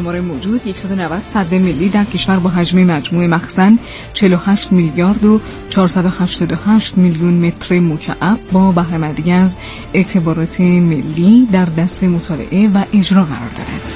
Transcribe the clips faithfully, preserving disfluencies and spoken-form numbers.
آمار موجود صد و نود سد ملی در کشور با حجم مجموع مخزن چهل و هشت میلیارد و چهارصد و هشتاد و هشت میلیون متر مکعب با بهره‌مندی از اعتبارات ملی در دست مطالعه و اجرا قرار دارد.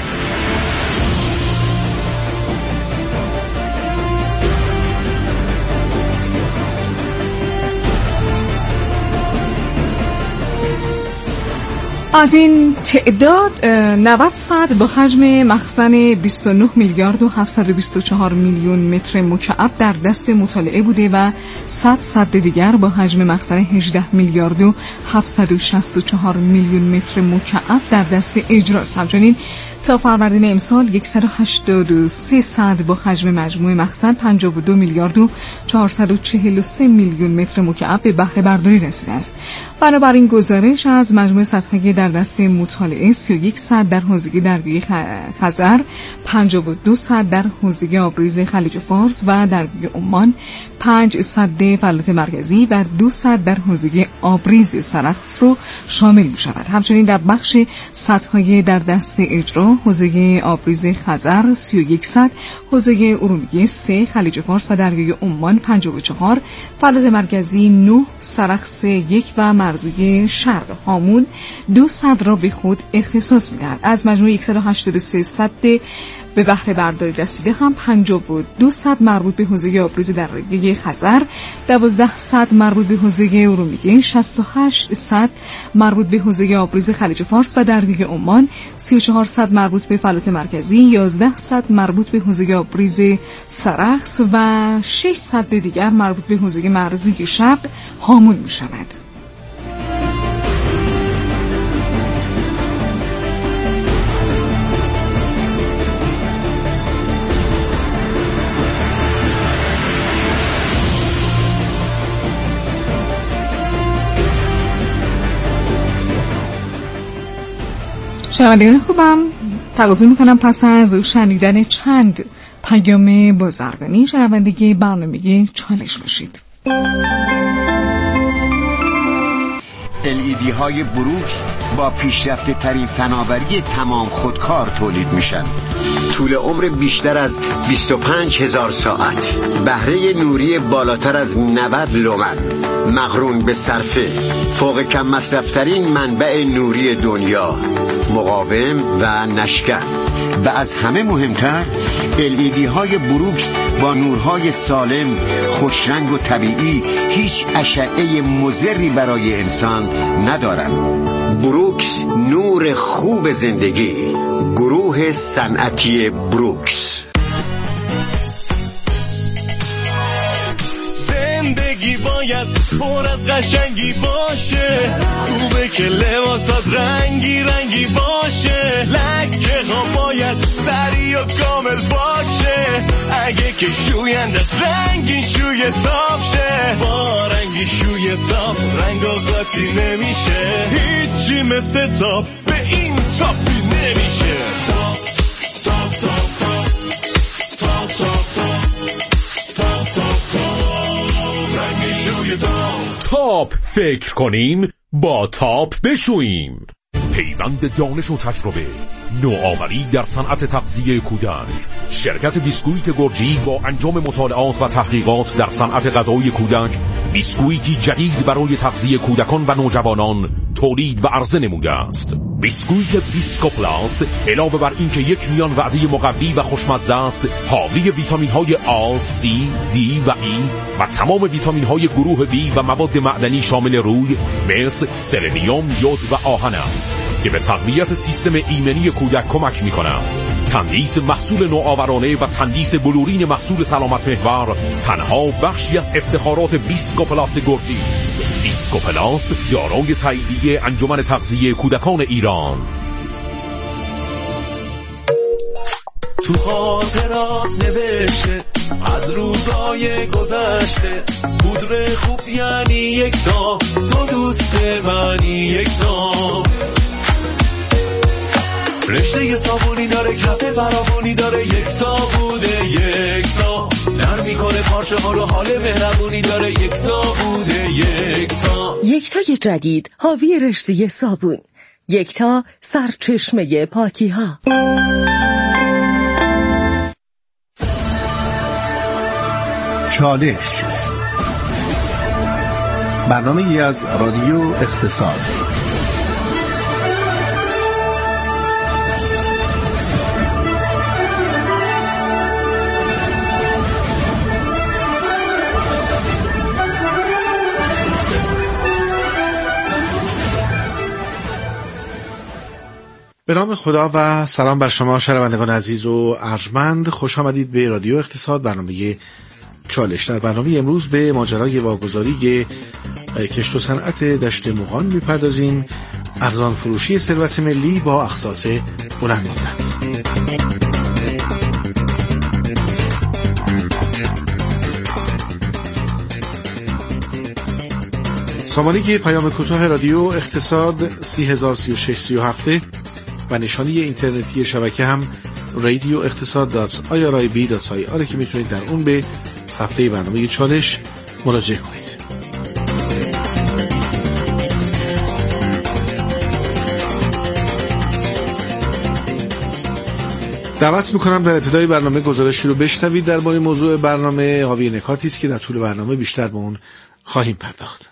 از این تعداد نود سد با حجم مخزن بیست و نه میلیارد و هفتصد و بیست و چهار میلیون متر مکعب در دست مطالعه بوده و صد سد دیگر با حجم مخزن هجده میلیارد و هفتصد و شصت و چهار میلیون متر مکعب در دست اجراست. همچنین تا فروردین امسال صد و هشتاد و سه سد با حجم مجموع مخزن پنجاه و دو میلیارد و چهارصد و چهل و سه میلیون متر مکعب به بهره برداری رسیده است. بنابراین گزارش از مجموع سدهای در دست مطالعه سی و یک سد در حوزه دریای خزر، پنجاه و دو سد در حوزه آبریز خلیج فارس و دریای عمان، پنج سد فلات مرکزی و دو سد در حوزه آبریز سرخس رو شامل می شود. همچنین در بخش سدهای در دست اجرا حوزه آبریز خزر سی و یک سد، حوزه ارومیه سه، خلیج فارس و دریای عمان پنجاه و چهار، فلات مرکزی نه، سرخس یک و مرزی شرق هامون دو سد را به خود اختصاص می‌دهد. از مجموع صد و هشتاد و سه سد به بهره برداری رسیده هم پنجاه و دو سد مربوط به حوزه آبریز دریای خزر، دوازده سد مربوط به حوزه ارومیه، شصت و هشت سد مربوط به حوزه آبریز خلیج فارس و دریای عمان، سی و چهار سد مربوط به فلات مرکزی، یازده سد مربوط به حوزه آبریز سرخس و شش سد دیگر مربوط به حوزه مرزی شرق هامون می شود. شنوندگان خوبم، تقاضا میکنم پس از شنیدن چند پیام بازرگانی شنوندگی برنامه چالش باشید. ال ای دی های بروکس با پیشرفته ترین فناوری تمام خودکار تولید میشن. طول عمر بیشتر از بیست و پنج هزار ساعت، بهره نوری بالاتر از نود لومن، مقرون به صرفه، فوق کم مصرف ترین منبع نوری دنیا، مقاوم و نشکن و از همه مهمتر ال ای دی های بروکس با نورهای سالم، خوشرنگ و طبیعی هیچ اشعه مضری برای انسان ندارن. بروکس، نور خوب زندگی. گروه صنعتی بروکس. زندگی باید پر از قشنگی باشه، خوبه که لباسات رنگی رنگی باشه، لکه ها باید سری و کامل باشه، اگه که شویندت رنگی شوی تاپ شه، با رنگی شوی تاپ رنگ و قاطی نمیشه، هیچی مثل تاپ به این تاپی نمیشه. تاپ تاپ تاپ تاپ تاپ تاپ تاپ رنگی شوی تاپ. تاپ فکر کنیم با تاپ بشوییم. پیوند دانش و تجربه، نوآوری در صنعت تغذیه کودک. شرکت بیسکویت گرجی با انجام مطالعات و تحقیقات در صنعت غذایی کودک بیسکویتی جدید برای تغذیه کودکان و نوجوانان تولید و عرضه نموده است. بیسکویت بیسکوپلاس علاوه بر اینکه یک میان وعده مقوی و خوشمزه است، حاوی ویتامین های آ، سی، دی و ای و تمام ویتامین های گروه بی و مواد معدنی شامل روی مثل سلنیوم، یود و آهن است که به تقویت سیستم ایمنی کودک کمک می کند. تندیس محصول نوآورانه و تندیس بلورین محصول سلامت محور تنها بخشی از افتخارات بیسکوپلاس گرجی است. بیسکوپلاس دارای تاییدیه انجمن تغذیه کودکان ایران. تو خاطرات نوشته از روزای گذشته، پودر خوب یعنی یک تا، تو دوست منی یک تا، رشته صابونی داره، کف فراوانی داره، یک تا بوده یک تا، نرم میکنه پارچه ها رو، حال مهربونی داره، یک تا بوده یک تا. یک تای جدید حاوی رشته صابون، یک تا سرچشمه پاکی ها. چالش، برنامه‌ای از رادیو اقتصاد. به نام خدا و سلام بر شما شنوندگان عزیز و ارجمند، خوش آمدید به رادیو اقتصاد، برنامه چالش. در برنامه امروز به ماجرای واگذاری کشت و صنعت دشت مغان میپردازیم، ارزان فروشی ثروت ملی با اخصاص بلند مدت. سامانه پیام کوتاه رادیو اقتصاد سی هزار سی و شش سی و هفت و نشانی اینترنتی شبکه هم رادیو اقتصاد دات آی آر آی بی دات آی آر که میتونید در اون به صفحه برنامه چالش مراجعه کنید. دعوت میکنم در ابتدای برنامه گزارشی رو بشنوید درباره موضوع برنامه. حاوی نکاتی است که در طول برنامه بیشتر به اون خواهیم پرداخت.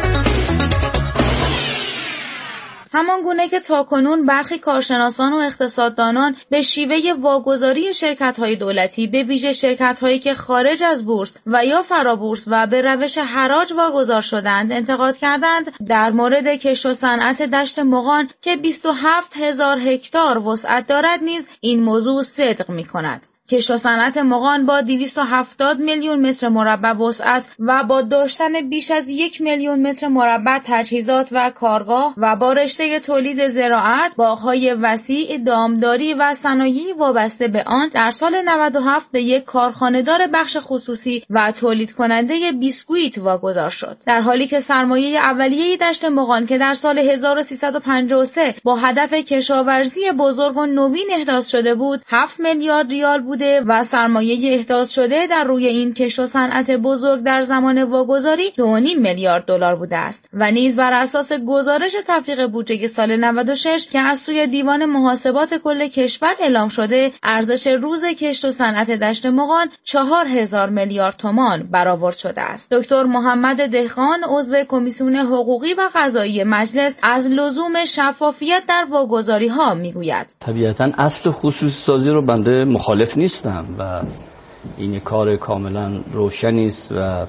همان گونه که تاکنون برخی کارشناسان و اقتصاددانان به شیوه واگذاری شرکت‌های دولتی به ویژه شرکت‌هایی که خارج از بورس و یا فرابورس و به روش حراج واگذار شدند انتقاد کردند، در مورد کشت و صنعت دشت مغان که بیست و هفت هزار هکتار وسعت دارد نیز این موضوع صدق می‌کند. کشت و صنعت مغان با دویست و هفتاد میلیون متر مربع وسعت و با داشتن بیش از یک میلیون متر مربع تجهیزات و کارگاه و با رشته تولید زراعت، باغ‌های وسیع، دامداری و صنایعی وابسته به آن، در سال نود و هفت به یک کارخانه‌دار بخش خصوصی و تولید کننده بیسکویت واگذار شد. در حالی که سرمایه اولیه دشت مغان که در سال هزار و سیصد و پنجاه و سه با هدف کشاورزی بزرگ و نوین احداث شده بود، هفت میلیارد ریال بود و سرمایه احداث شده در روی این کشت و صنعت بزرگ در زمان واگذاری دو و نیم میلیارد دلار بوده است و نیز بر اساس گزارش تفریغ بودجه سال نود و شش که از سوی دیوان محاسبات کل کشور اعلام شده، ارزش روز کشت و صنعت دشت مغان چهار هزار میلیارد تومان برآورد شده است. دکتر محمد دهخان، عضو کمیسیون حقوقی و قضایی مجلس، از لزوم شفافیت در واگذاری ها میگوید: طبیعتاً اصل خصوصی سازی رو بنده مخالف نیست و این کار کاملا روشنی است و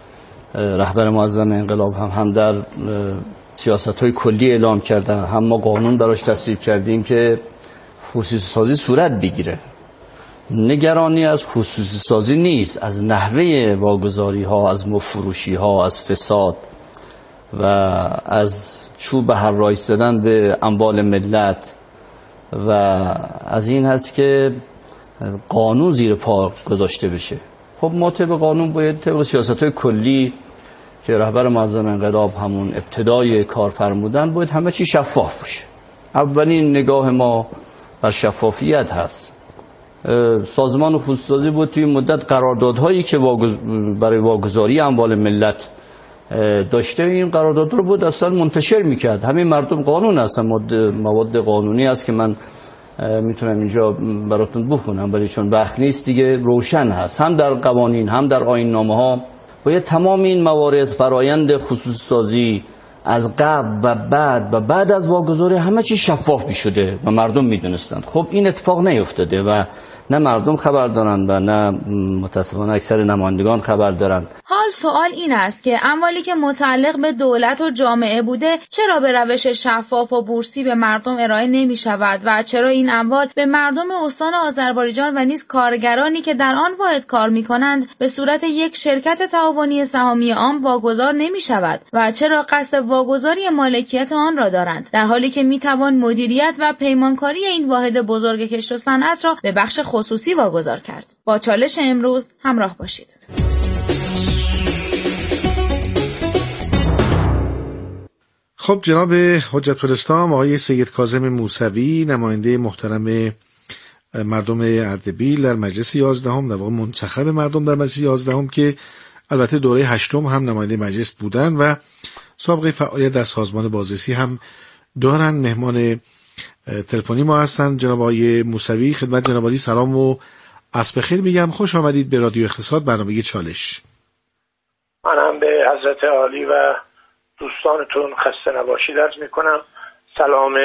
رهبر معظم انقلاب هم هم در سیاست‌های کلی اعلام کردن، هم ما قانون براش تصویب کردیم که خصوصی سازی صورت بگیره. نگرانی از خصوصی سازی نیست، از نحوه واگذاری ها، از مفروشی ها، از فساد و از چوب حراج زدن به اموال ملت و از این هست که قانون زیر پا گذاشته بشه. خب ما طبق قانون باید طبق سیاست‌های کلی که رهبر معظم انقلاب همون ابتدای کار فرمودن باید همه چی شفاف باشه. اولین نگاه ما بر شفافیت هست. سازمان خصوصی سازی بود توی مدت قراردادهایی که واگز... برای واگذاری اموال ملت داشته، این قرارداد رو بود اصلا منتشر میکرد. همین مردم قانون هستن، مواد قانونی است که من میتونم اینجا براتون بخونم ولی چون وقت نیست دیگه روشن هست، هم در قوانین هم در آیین نامه ها باید تمام این موارد، فرایند خصوصی سازی از قبل و بعد و بعد از واگذاری همه چی شفاف میشده و مردم میدونستند. خب این اتفاق نیفتاده و نه مردم خبر دارند و نه متاسفانه اکثر نمایندگان خبر دارند. حال سوال این است که اموالی که متعلق به دولت و جامعه بوده چرا به روش شفاف و بورسی به مردم ارائه نمی شود و چرا این اموال به مردم استان آذربایجان و نیز کارگرانی که در آن واحد کار می کنند به صورت یک شرکت تعاونی سهامی عام واگذار نمی شود و چرا قصد واگذاری مالکیت آن را دارند، در حالی که می توان مدیریت و پیمانکاری این واحد بزرگ کشت و صنعت را به بخش خصوصی واگذار کرد. با چالش امروز همراه باشید. خب جناب حجت الاسلام آقای سید کاظم موسوی، نماینده محترم مردم اردبیل در مجلس یازدهم، در واقع منتخب مردم در مجلس یازدهم که البته دوره هشتم هم نماینده مجلس بودن و سابقه فعالیت در سازمان بازرسی هم دارن، مهمان تلفنی ما هستن. جناب آقای موسوی، خدمت جناب عالی سلام و عصر بخیر میگم. خوش آمدید به رادیو اقتصاد، برنامه چالش. منم به حضرت عالی و دوستانتون خسته نباشید عرض میکنم. سلام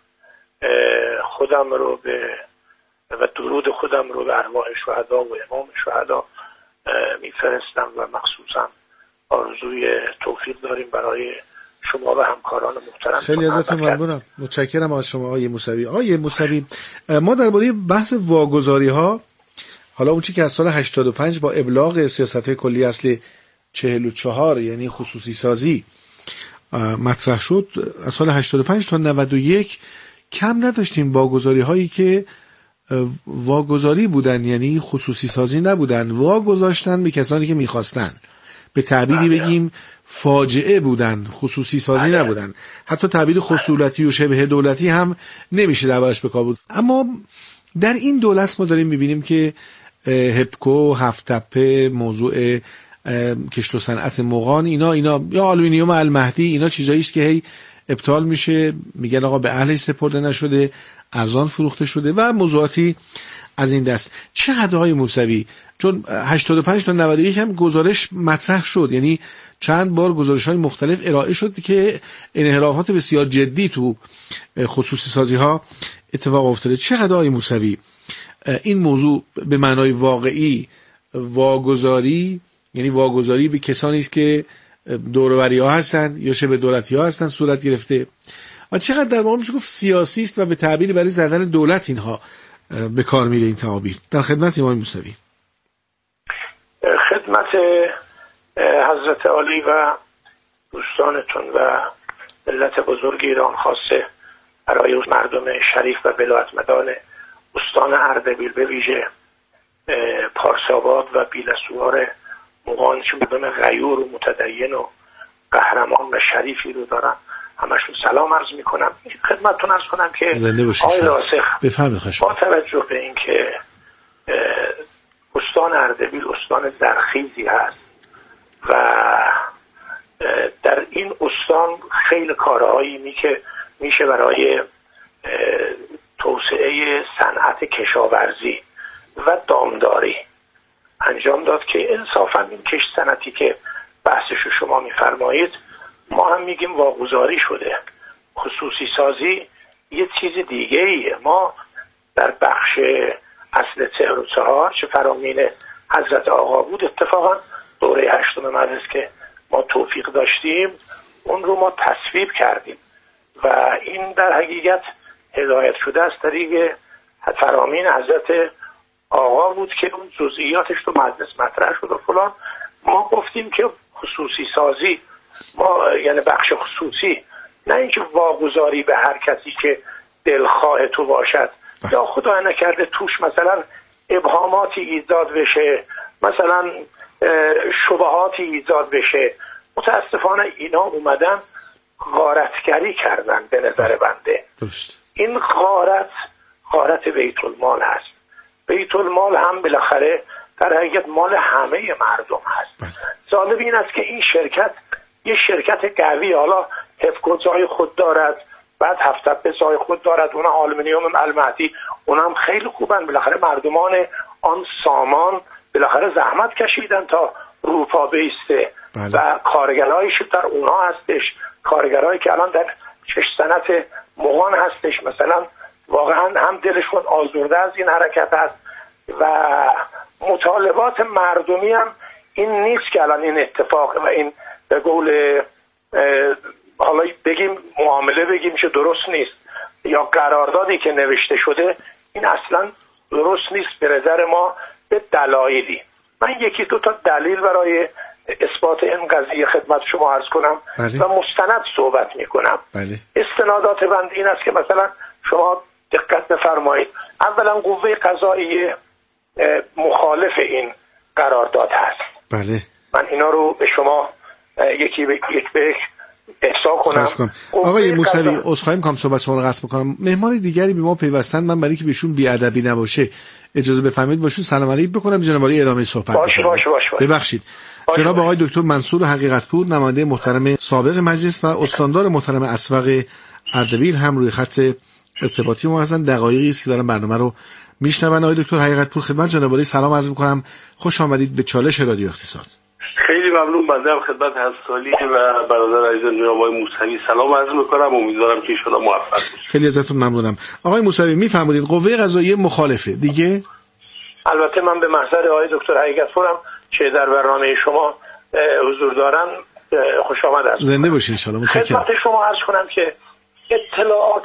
خودم رو به و درود خودم رو به ارواح شهدا و امام شهدا میفرستم و مخصوصا آرزوی توفیق داریم برای شما و همکاران محترم. خیلی ازتون ممنونم، متشکرم از شما آقای موسوی. آقای موسوی، ما درباره بحث واگذاری ها، حالا اون چیزی که از سال هشتاد و پنج با ابلاغ سیاست کلی اصل چهل و چهار یعنی خصوصی سازی مطرح شد، از سال هشتاد و پنج تا نود و یک کم نداشتیم واگذاری هایی که واگذاری بودن، یعنی خصوصی سازی نبودن، واگذاشتن به کسانی که میخواستن، به تعبیری بگیم فاجعه بودن، خصوصی سازی نبودن. حتی تعبیر خصولتی و شبه دولتی هم نمیشه دربارش به کار بود. اما در این دولت ما داریم میبینیم که هپکو، هفت تپه، موضوع کشت و صنعت مغان، اینا اینا یا آلومینیوم المهدی، اینا چیزایی است که هی ابطال میشه، میگن آقا به اهلش سپرده نشده، ارزان فروخته شده و موضوعاتی از این دست. چقدر آقای موسوی، چون هشتاد و پنج تا نود و یک هم گزارش مطرح شد، یعنی چند بار گزارش‌های مختلف ارائه شد که انحرافات بسیار جدی تو خصوصی سازی ها اتفاق افتاده. چقدر آقای موسوی این موضوع به معنای واقعی واگذاری، یعنی واگذاری به کسانی است که دوروری‌ها هستن یا شبه دولتی‌ها هستن صورت گرفته، و چقدر در واقع میشه گفت سیاسی است و به تعبیری برای زدن دولت اینها به کار میره این تعابیر؟ در خدمت آقای موسوی. خدمت حضرت عالی و دوستانتون و ملت بزرگ ایران، خاصه برای مردم شریف و ولایتمدان استان اردبیل، به ویژه پارساباد و بیلسوار مغان، چون مردم غیور و متدین و قهرمان و شریفی رو دارن، همشون سلام عرض میکنم. خدمتتون عرض کنم که آقای راسخ، با توجه به اینکه استان اردبیل استان درخیزی هست و در این استان خیلی کارهایی می که میشه برای توسعه صنعت کشاورزی و دامداری انجام داد که انصافا این کشت صنعتی که بحثشو شما میفرمایید ما هم میگیم واگذاری شده. خصوصی سازی یه چیز دیگه ایه. ما در بخش اصل چهل و چهار چه فرامین حضرت آقا بود، اتفاقا دوره هشتم مجلس که ما توفیق داشتیم اون رو ما تصویب کردیم و این در حقیقت هدایت شده از طریق فرامین حضرت آقا بود که اون جزئیاتش تو مجلس مطرح شد و فلان. ما گفتیم که خصوصی سازی ما یعنی بخش خصوصی، نه اینکه واگذاری به هر کسی که دلخواه تو باشد یا خدا نکرده توش مثلا ابهاماتی ایجاد بشه، مثلا شبهاتی ایجاد بشه. متاسفانه اینا اومدن غارتگری کردن به نظر بنده. این غارت غارت بیت المال هست. بیت المال هم بالاخره در حقیقت مال همه مردم هست. جالب این است که این شرکت یه شرکت قوی، حالا هفکو جای خود دارد، بعد هفت به جای خود دارد، اون آلومینیوم المهدی اونم خیلی خوبن. بالاخره مردمان آن سامان بالاخره زحمت کشیدن تا روپا بیسته و کارگرایش در اونها هستش، کارگرایی که الان در کشت صنعت مغان هستش مثلا، واقعا هم دلشون آزرده از این حرکت هست و مطالبات مردمی هم این نیست که الان این اتفاق و این به قول حالا بگیم معامله بگیم که درست نیست یا قراردادی که نوشته شده این اصلا درست نیست به نظر ما به دلایلی. من یکی دو تا دلیل برای اثبات این قضیه خدمت شما عرض کنم بله. و مستند صحبت میکنم. بله. استنادات بند این است که مثلا شما دقت بفرمایید، اولا قوه قضاییه مخالف این قرارداد هست. بله. من اینا رو به شما یکی به یک به یک احسا کنم. آقای موسوی عذرخواهی می‌کنم صحبت شما رو قطع بکنم. مهمان دیگری به ما پیوستن، من برای که بهشون بی‌ادبی نباشه اجازه بفرمایید باشون سلام علیک بکنم، جناب عالی ادامه صحبت باشه باشه باشه ببخشید. باشه جناب باشه. آقای دکتر منصور حقیقتپور، نماینده محترم سابق مجلس و استاندار محترم اسبق اردبیل هم روی خط ارتباطی ما هستن. دقایقی است که دارن برنامه رو میشنون. آقای دکتر حقیقت پور خدمت جناب عالی سلام عرض می‌کنم، خوش آمدید به چالش رادیو اقتصاد. خیلی ممنون. بنده هم خدمت حسالی و برادر عزیز جناب آقای موسوی سلام عرض می‌کنم. امیدوارم که ایشالا موفق باشید. خیلی ازتون ممنونم. آقای موسوی میفرمایید قوه قضاییه مخالفه دیگه؟ البته من به محضر آقای دکتر حقیقت پورم که در برنامه شما حضور دارن خوش آمد است. زنده باشین ان شاء الله. متشکرم. خدمت شما عرض کنم که اطلاعات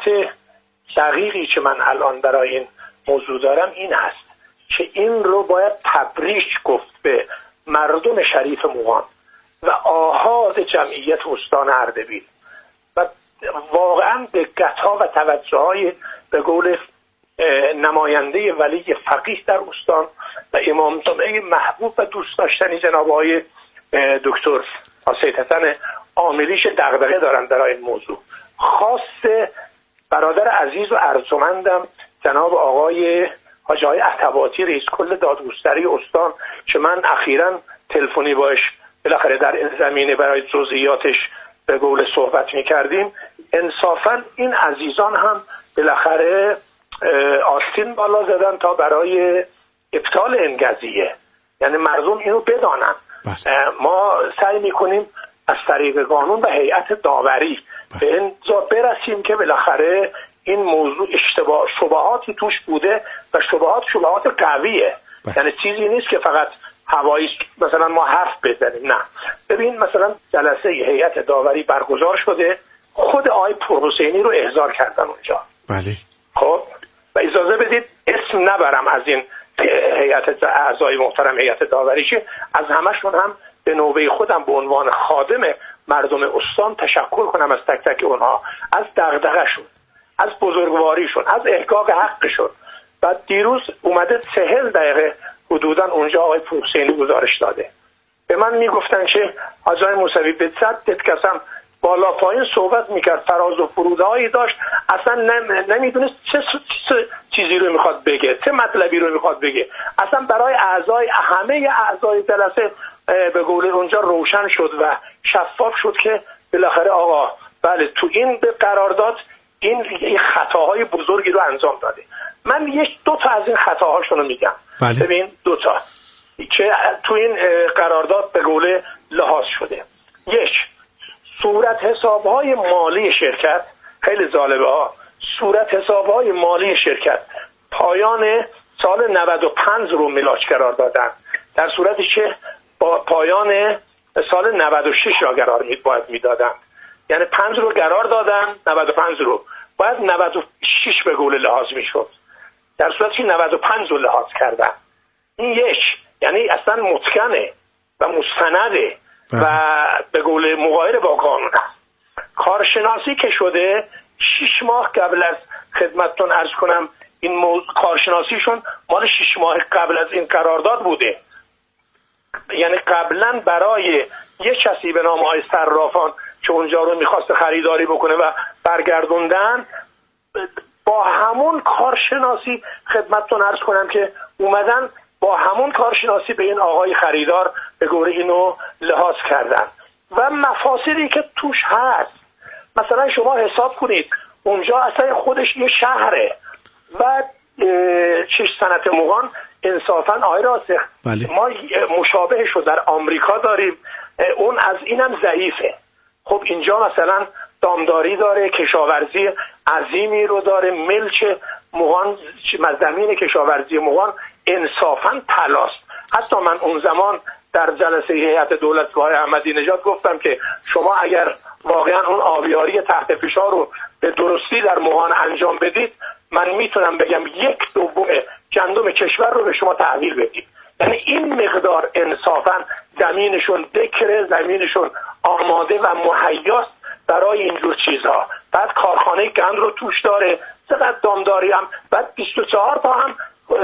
دقیقی که من الان برای این موضوع دارم این هست که این رو باید تبریک گفت به مردم شریف موهان و آحاد جمعیت استان اردبیل و واقعا دقت‌ها و توجه‌های به قول نماینده ولی فقیه در استان و امام جمعه محبوب و دوست داشتنی جناب آقای دکتر سید حسن عاملیش دغدغه دارن در این موضوع. خاص برادر عزیز و ارجمندم جناب آقای حاجی آقای عتباتی رئیس کل دادگستری استان که من اخیراً تلفنی باش بالاخره در این زمینه برای جزئیاتش به قول صحبت می‌کردیم. انصافاً این عزیزان هم بالاخره آستین بالا زدن تا برای ابطال این قضیه، یعنی مردم اینو بدانن. ما سعی میکنیم از طریق قانون و هیئت داوری به این جا برسیم که بالاخره این موضوع اشتباه شبهاتی توش بوده و شبهات شبهات قویه، یعنی چیزی نیست که فقط هوایی مثلا ما حرف بزنیم. نه، ببین مثلا جلسه هیئت داوری برگزار شده، خود آقای پورحسینی رو احضار کردن اونجا. بله. خب و اجازه بدید اسم نبرم از این هیئت اعضای محترم هیئت داوری که از همشون هم به نوبه خودم به عنوان خادم مردم استان تشکر کنم از تک تک اونها، از دغدغه‌شون، از بزرگواریشون، از احقاق حقشون. و دیروز اومده چهل دقیقه حدوداً اونجا آقای پورحسینی گزارش داده. به من میگفتن که حاجی موسوی به صد قسم بالا پایین صحبت میکرد، فراز و فرودهایی داشت، اصلا نمیدونست چه, چه چیزی رو میخواد بگه، چه مطلبی رو میخواد بگه. اصلا برای اعضای همه اعضای جلسه به قول اونجا روشن شد و شفاف شد که بالاخره آقا بله تو این قرارداد این خطاهای بزرگی رو انجام داده. من یک دو تا از این خطاهاشون رو میگم. بله. ببین دو تا که تو این قرارداد به قول لحاظ شده. یک، صورت حسابهای مالی شرکت، خیلی جالبه ها، صورت حسابهای مالی شرکت پایان سال نود و پنج رو ملاک قرار دادن، در صورتی که با پایان سال نود و شش را قرار می باید میدادن. یعنی پنج رو قرار دادن، نود و پنج رو باید نود و شش به قول لحاظ میشد، در صورتی که نود و پنج رو لحاظ کردن. این یک، یعنی اصلا متقنه و مستنده و به قول مغایر با قانون است. کارشناسی که شده شش ماه قبل از خدمتتون عرض کنم این موضوع کارشناسیشون مال شش ماه قبل از این قرارداد بوده. یعنی قبلا برای یک کسی به نام آقای صرافان که اونجا رو میخواست خریداری بکنه و برگردوندن، با همون کارشناسی خدمتتون عرض کنم که اومدن با همون کارشناسی به این آقای خریدار به قول اینو لحاظ کردن و مفاسدی که توش هست. مثلا شما حساب کنید اونجا اصلا خودش یه شهره و چش صنعت مغان انصافا آقای راسخ بله. ما مشابهش رو در آمریکا داریم، اون از اینم ضعیفه. خب اینجا مثلا دامداری داره، کشاورزی عظیمی رو داره، ملک مغان، زمین کشاورزی مغان انصافا طلاست. حتی من اون زمان در جلسه هیئت دولت با احمدی نژاد گفتم که شما اگر واقعا اون آبیاری تحت فشار رو به درستی در مغان انجام بدید، من میتونم بگم یک دوم گندم کشور رو به شما تحویل بدید. یعنی این مقدار انصافا زمینشون دکره، زمینشون آماده و مهیاست برای اینجور چیزها. بعد کارخانه گند رو توش داره، چقدر دامداری هم، بعد بیست و چهار تا هم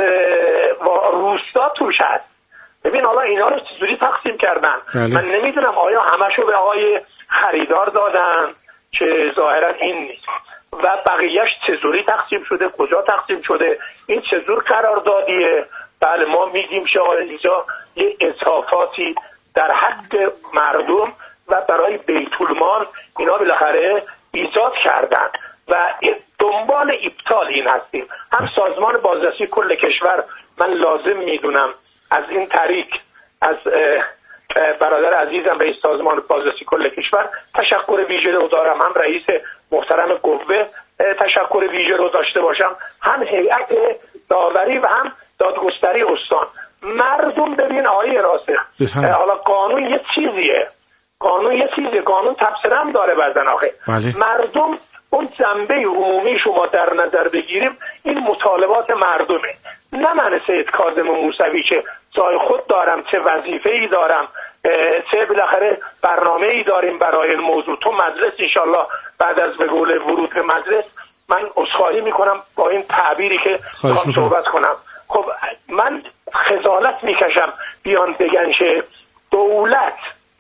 روستا توش هست. ببین حالا اینا رو چجوری تقسیم کردن؟ بله. من نمیدونم آیا همشو به آقای خریدار دادن که ظاهرا این نیست و بقیهش چجوری تقسیم شده، کجا تقسیم شده، این چجور قراردادیه. بله ما میگیم که اینجا یه اضافاتی در حق مردم و برای بیت المال اینا بالاخره ایجاد کردن و دنبال ابطال این هستیم. هم سازمان بازرسی کل کشور من لازم میدونم از این طریق از برادر عزیزم رئیس سازمان بازرسی کل کشور تشکر ویژه رو دارم، هم رئیس محترم قوه تشکر ویژه رو داشته باشم، هم هیئت داوری و هم دادگستری استان. مردم ببین آقای راسخ، حالا قانون یه چیزیه، قانون یه چیزیه، قانون تفسیر هم داره بعضن آخه. بله. مردم اون جنبه عمومی شما در نظر بگیریم این مطالبات مردمه، نه من سید کاظم موسوی که جای خود دارم، چه وظیفه‌ای دارم، چه بالاخره برنامه‌ای داریم برای این موضوع. تو مجلس انشالله بعد از به قول ورود به مجلس من عذرخواهی میکنم با این تعبیری که خواهم صحبت کنم. خب من خجالت میکشم بیان بگن که دولت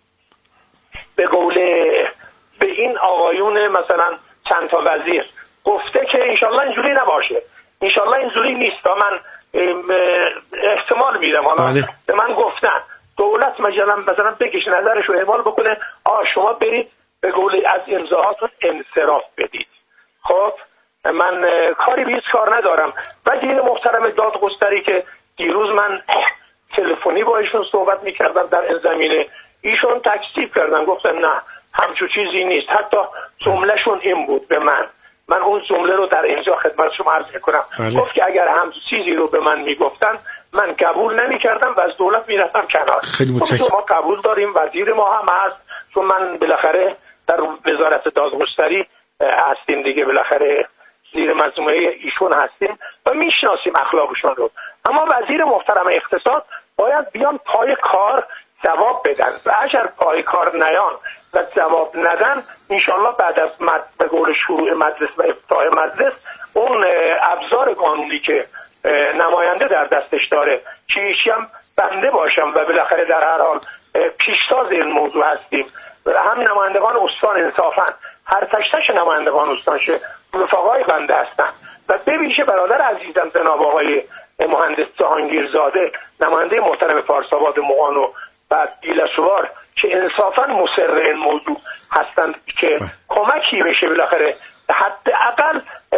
به قول به این آقایون مثلا چند تا وزیر گفته که انشالله اینجوری نباشه، انشالله اینجوری نیست. من احتمال میدم حالا بله. به من گفتن دولت مثلا مثلا بکش نظرش رو اعمال بکنه، آ شما برید به قول از امضاهاتون انصراف بدید. خب من کاری به هیچ کار ندارم. وزیر محترم دادگستری که دیروز من تلفنی با ایشون صحبت میکردم در این زمینه، ایشون تکذیب کردن، گفتن نه همچون چیزی نیست. حتی جملهشون این بود به من، من اون جمله رو در اینجا خدمت شما عرض میکنم. گفت که اگر هم چیزی رو به من میگفتن من قبول نمیکردم و از دولت میرفتم کنار. خیلی متشکرم. ما قبول داریم، وزیر ما هم هست، چون من بالاخره در وزارت دادگستری هستیم دیگه، بالاخره زیر مجموعه ایشون هستیم و میشناسیم اخلاقشون رو. اما وزیر محترم اقتصاد باید بیان پای کار جواب بدن و اگر پای کار نیان و جواب ندن انشالله بعد از مد... به قول شروع مجلس و افتتاح مجلس اون ابزار قانونی که نماینده در دستش داره که ایشی هم بنده باشم و بالاخره در هر حال پیشتاز این موضوع هستیم و هم نمایندگان استان انصافا هر تشتش نمایندگان استان شه رفقای بنده هستن و به ویژه برادر عزیزم جناب آقای مهندس جهانگیرزاده نماینده محترم فارس‌آباد مغان و بعد گیلسوار که انصافا مصر این موضوع هستند که کمکی بشه بالاخره حداقل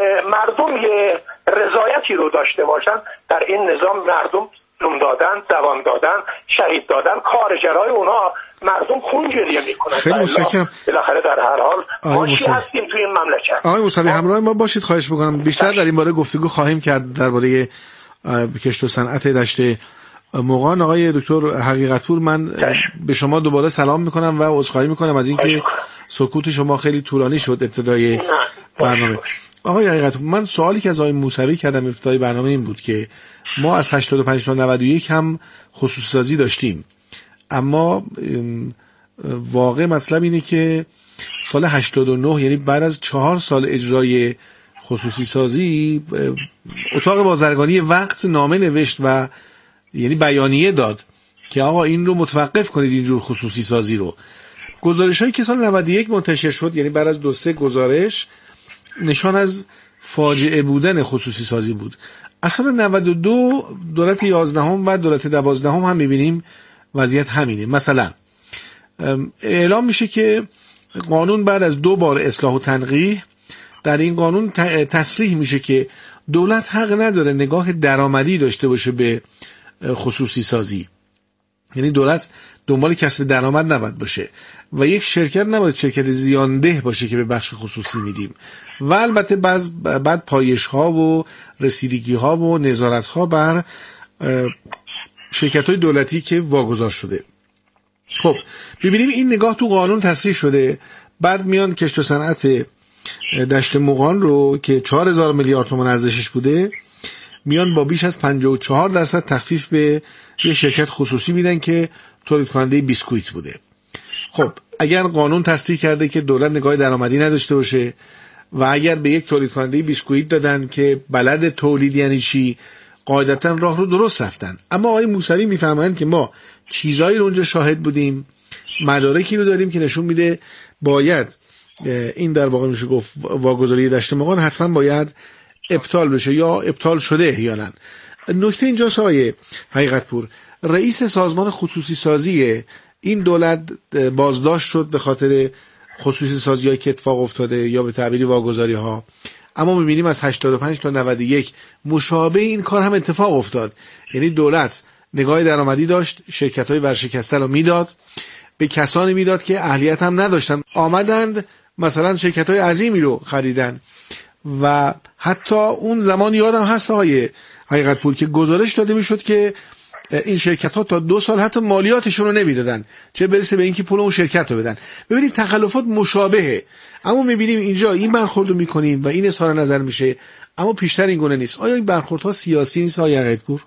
مردم یه رضایتی رو داشته باشن در این نظام. مردم جون دادن، زبان دادن، شهید دادن، کارگرای اونا مردم خون گریه میکنن. خیلی متشکرم. بالاخره در هر حال باشی هستیم توی این مملکت. آقای موسوی همراه ما باشید، خواهش میکنم. بیشتر در این باره گفتگو خواهیم کرد درباره کشت و صنعت دشت مغان. آقای دکتر حقیقتپور، من به شما دوباره سلام میکنم و عذرخواهی میکنم از اینکه سکوت شما خیلی طولانی شد ابتدای برنامه. آقای حقیقتپور، من سوالی که از آقای موسوی کردم ابتدای برنامه این بود که ما از هشتاد و پنج تا نود و یک هم خصوصی سازی داشتیم، اما واقع مطلب اینه که سال هشتاد و نه یعنی بعد از چهار سال اجرای خصوصی سازی اتاق بازرگانی وقت نامه نوشت و یعنی بیانیه داد که آقا این رو متوقف کنید اینجور خصوصی سازی رو. گزارش هایی که سال نود و یک منتشر شد یعنی بعد از دو سه گزارش نشان از فاجعه بودن خصوصی سازی بود. از سال نود و دو دولت یازدهم و دولت دوازدهم هم میبینیم وضعیت همینه. مثلا اعلام میشه که قانون بعد از دو بار اصلاح و تنقیح در این قانون تصریح میشه که دولت حق نداره نگاه درآمدی داشته باشه به خصوصی سازی، یعنی دولت دنبال کسب درآمد نباید باشه و یک شرکت نباید شرکت زیانده باشه که به بخش خصوصی میدیم و البته بعد پایش ها و رسیدگی ها و نظارت ها بر شرکت های دولتی که واگذار شده. خب ببینیم این نگاه تو قانون تصریح شده. بعد میان کشت و صنعت دشت مغان رو که چهار هزار میلیارد تومان ارزشش بوده میان با بیش از پنجاه و چهار درصد تخفیف به یه شرکت خصوصی میدن که تولید کننده بیسکویت بوده. خب اگر قانون تصریح کرده که دولت نگاه درآمدی نداشته باشه و اگر به یک تولید کننده بیسکویت دادن که بلد تولید یعنی چی، قاعدتا راه رو درست رفتن. اما آقای موسوی میفهمن که ما چیزایی رو اونجا شاهد بودیم، مدارکی رو داریم که نشون میده باید این در واقع میشه گفت واگذاری دشت مغان حتما باید ابطال بشه یا ابطال شده احیانا. نکته اینجاست آقای حقیقتپور، رئیس سازمان خصوصی سازی این دولت بازداشت شد به خاطر خصوصی سازی هایی که اتفاق افتاده یا به تعبیری واگذاری ها، اما میبینیم از هشتاد و پنج تا نود و یک مشابه این کار هم اتفاق افتاد. یعنی دولت نگاه درآمدی داشت، شرکت های ورشکسته رو میداد، به کسانی میداد که اهلیت هم نداشتن، آمدند مثلا شرکت های عظیمی رو خریدن. و حتی اون زمان یادم هست های حقیقت پور که گزارش داده میشد که این شرکت ها تا دو سال حتی مالیاتشون رو نمیدادن، چه برسه به اینکه پول اون شرکت رو بدن. ببینید تخلفات مشابهه، اما میبینیم اینجا این برخورد رو میکنیم و این اظهار نظر میشه، اما پیشتر این گونه نیست. آیا این برخوردها سیاسی نیست آقای حقیقت پور؟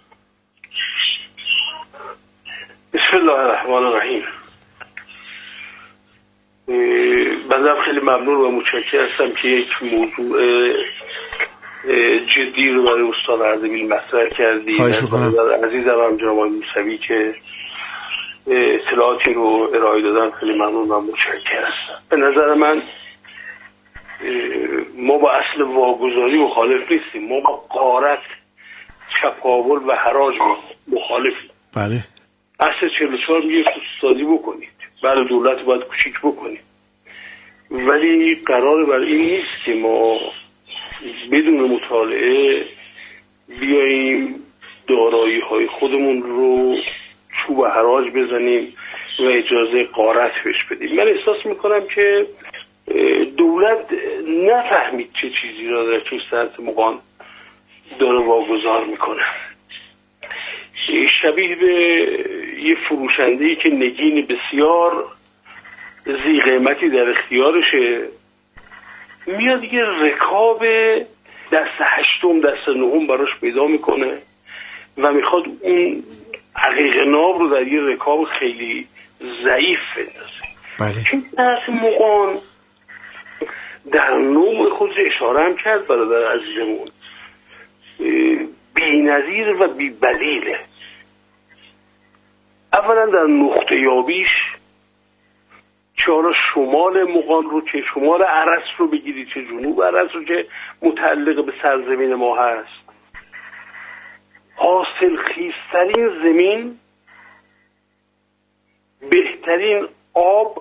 بسم الله الرحمن الرحیم. بنده خیلی ممنون و متشکر هستم که یک موضوع جدی رو برای استاد اردبیل مطرح کردی. خواهش می‌کنم. عزیزم هم جناب موسوی که اطلاعاتی رو ارائه دادن، خیلی ممنون و متشکر هستم. به نظر من ما با اصل واگذاری مخالف نیستیم، ما با غارت، چپاول و حراج مخالفیم. بله. اصل چهل و چهار میگه خصوصی بکنید، برای دولت باید کوچیک بکنید، ولی قرار بر این نیست که ما بدون مطالعه بیاییم دارایی های خودمون رو چوب حراج بزنیم و اجازه غارت بهش بدیم. من احساس میکنم که دولت نفهمید چه چیزی را در توی صنعت مغان داره واگذار میکنه. شبیه به یه فروشنده‌ای که نگین بسیار ذی قیمتی در اختیارشه، میاد یه رکاب دست هشتم دست نهم براش پیدا میکنه و میخواد اون عقیق ناب رو در یه رکاب خیلی ضعیف بندازه. بله. چون صنعت مغان در نوع خود اشاره هم کرد برادر عزیزمون، بی نظیر و بی بدیله. اولا در نقطه یابیش، چه حالا شمال مغان رو، چه شمال عرس رو بگیرید، چه جنوب عرس رو که متعلق به سرزمین ما هست، حاصل خیزترین زمین، بهترین آب،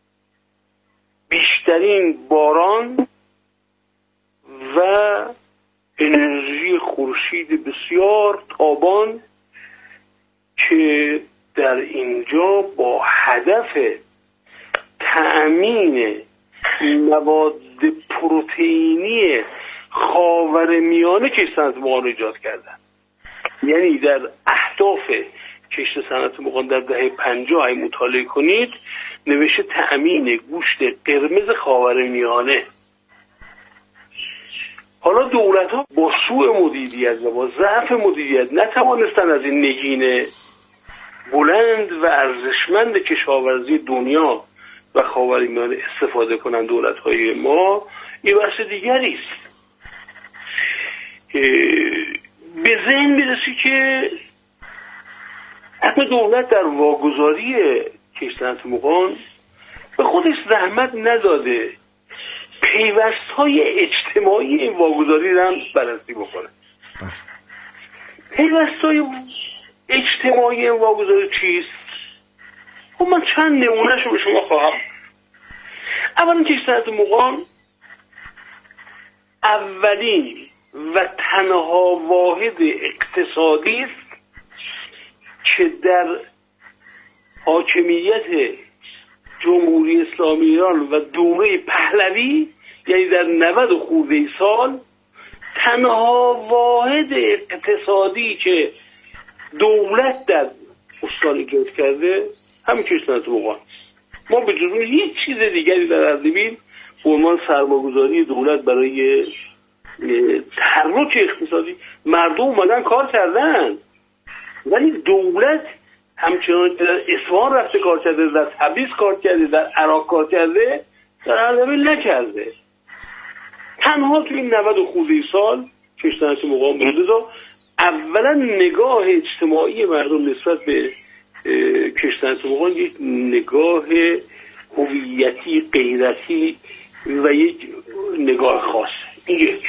بیشترین باران و انرژی خورشید بسیار تابان که در اینجا با هدف تأمین مواد پروتئینی خاورمیانه کشت صنعت مغان ایجاد کردن. یعنی در اهداف کشت صنعت مغان در دهه پنجاه مطالعه کنید نوشته تأمین گوشت قرمز خاورمیانه. حالا دولت ها با سوء مدیریت و با ضعف مدیریت نتوانستن از این نگین بلند و ارزشمند کشاورزی دنیا و خاورمیانه استفاده کنند. دولت های ما این بحث دیگری است. به ذهن میرسی که حتی دولت در واگذاری کشت صنعت مغان به خودش زحمت نداده پیوست های اجتماعی این واگذاری رو هم بررسی بکنه. پیوست های اجتماعی این واگذاری چیست؟ خب من چند نمونهشو به شما خواهم. اولا کشت صنعت مغان اولین و تنها واحد اقتصادی است که در حاکمیت جمهوری اسلامی ایران و دوره پهلوی، یعنی در نود خورده سال، تنها واحد اقتصادی که دولت در استان ایجاد کرده همین کشت صنعت مغان. ما به جز هیچ چیز دیگری در اردبیل به عنوان سرمایه‌گذاری دولت برای تحرک اقتصادی، مردم اومدن کار کردن، ولی دولت همچنان که در اصفهان رفته کار کرده، در تبریز کار کرده، در عراق کار کرده، در اردبیل نکرده. تنها تو این نود خورده سال کشت صنعت مغان بوده. اولا نگاه اجتماعی مردم نسبت به کشت صنعت مغان یک نگاه هویتی، غیرتی و یک نگاه خاص. این یک.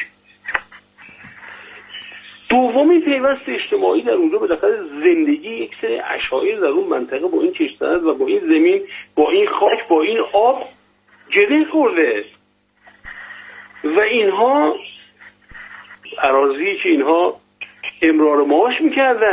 دومی پیوست اجتماعی در اونجا بالاخره زندگی یک سری اشایر در اون منطقه با این کشت صنعت و با این زمین، با این خاک، با این آب گره خورده و اینها اراضی که اینها امرار معاش میکردن